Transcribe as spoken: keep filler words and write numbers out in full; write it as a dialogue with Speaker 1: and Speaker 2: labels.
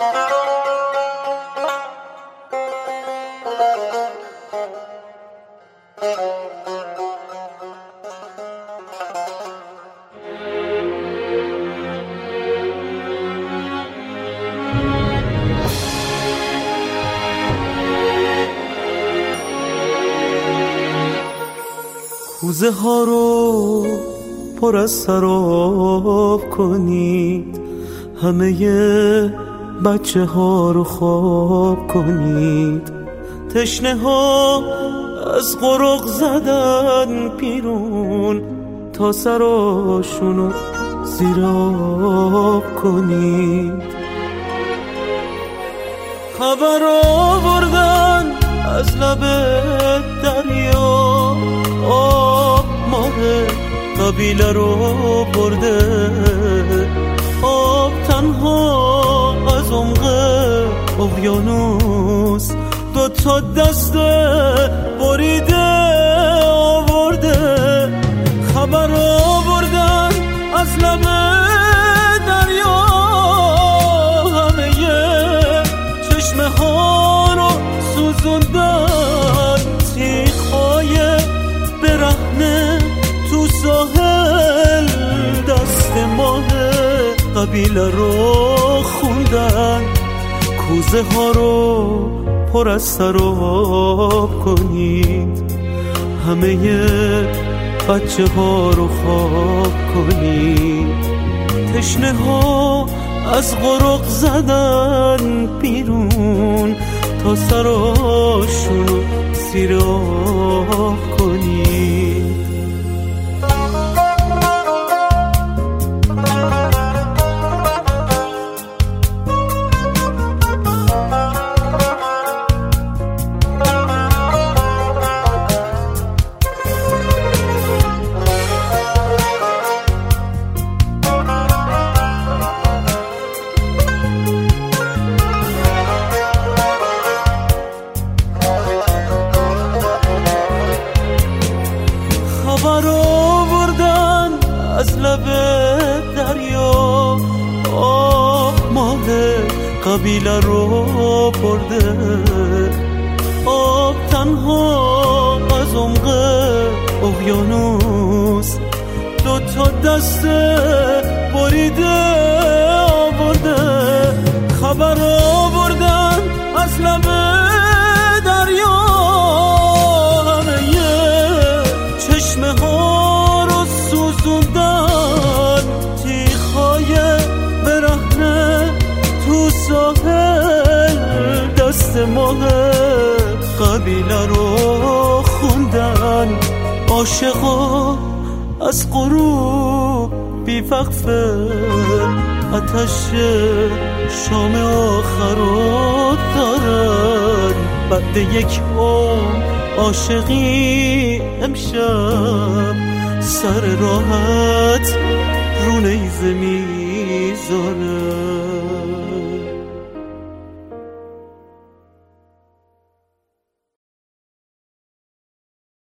Speaker 1: کوزه ها رو پر از سراب کنید، همه بچه ها رو خواب کنید. تشنه ها از قرق زدن بیرون، تا سراشونو زیر آب کنید. خبر آوردن از لب دریا، آب ماه قبیله رو برده. آب تنها از عمق اقیانوس دو تا دست بریده آورده. خبر آوردن از لب دریا، همه چشمه ها رو سوزوندن. تیغ‌های برهنه تو ساحل دست ماه قبیله رو خوندن. کوزه ها رو پر از سراب کنید، همه بچه ها رو خواب کنید. تشنه ها از قرق زدن بیرون، تا سراشونو زیر آب کنید. خبر آوردن از لب دریا، آب ماه قبیله رو برده. آب تنها از عمق اقیانوس دو تا دست بریده آورده. خبر آوردن از لب دریا، چشمه ها رو سوزوندن. تیغ‌های برهنه تو ساحل دست ماه قبیله رو خوندن. عاشقا از غروب بی‌وقفه آتش شام آخر رو دارن. بعد یک عمر عاشقی امشب سر راحت رو نیزه میذاره.